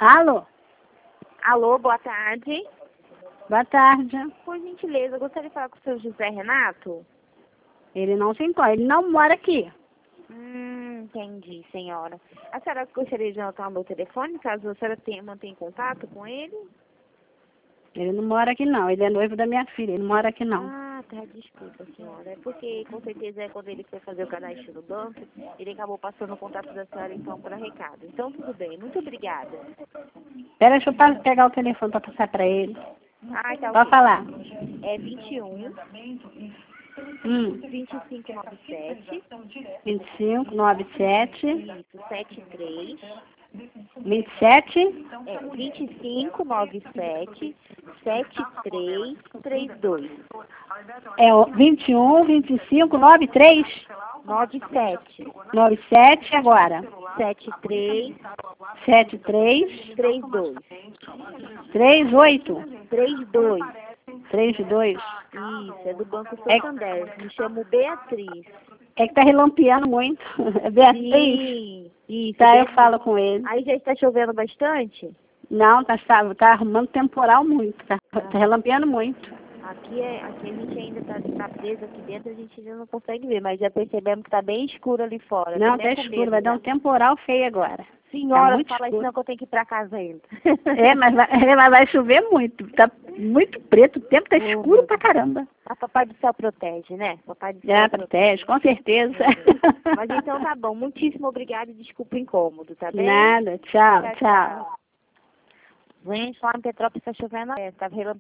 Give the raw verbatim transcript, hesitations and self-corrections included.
Alô? Alô, boa tarde. Boa tarde. Por gentileza, eu gostaria de falar com o seu José Renato. Ele não se encontra, ele não mora aqui. Hum, entendi, senhora. A senhora gostaria de anotar o meu telefone, caso a senhora tenha, mantenha contato com ele? Ele não mora aqui não, ele é noivo da minha filha, ele não mora aqui não. Ah, tá, desculpa, senhora. É porque, com certeza, é quando ele foi fazer o cadastro no banco, ele acabou passando o contato da senhora, então, para recado. Então, tudo bem. Muito obrigada. Pera, deixa eu pa- pegar o telefone para passar para ele. Ah, tá, Pode ok. falar. É vinte e um, Hum, vinte e cinco, noventa e sete, vinte e cinco, noventa e sete, isso, setenta e três. vinte e sete, É, vinte e cinco, noventa e sete, setenta e três, trinta e dois. é o vinte e um, vinte e cinco, noventa e três, noventa e sete, noventa e sete agora. setenta e três, setenta e três, trinta e dois. trinta e oito, trinta e dois. trinta e dois. Isso, é do Banco É, Santander. Me chamo Beatriz. é que tá relampeando muito. É Beatriz? Sim, isso. Tá, eu Beatriz. falo com ele. Aí já está chovendo bastante? Não, tá, tá, tá arrumando temporal muito, tá, tá relampeando muito. Aqui, é, aqui a gente ainda está tá preso aqui dentro, a gente ainda não consegue ver, mas já percebemos que está bem escuro ali fora. Não, Tô até tá com escuro, medo vai dar já. um temporal feio agora. Senhora, Tá muito fala isso escuro. não que eu tenho que ir para casa ainda. É, mas vai, é, mas vai chover muito, tá muito preto, o tempo tá Oh, escuro meu pra Deus. caramba. A Papai do Céu protege, né? Papai do Céu Já protege, com certeza. Mas então tá bom. Muitíssimo obrigada e desculpa o incômodo, tá bem? Nada, tchau, tchau. Gente, lá em Petrópolis tá chovendo, é, tá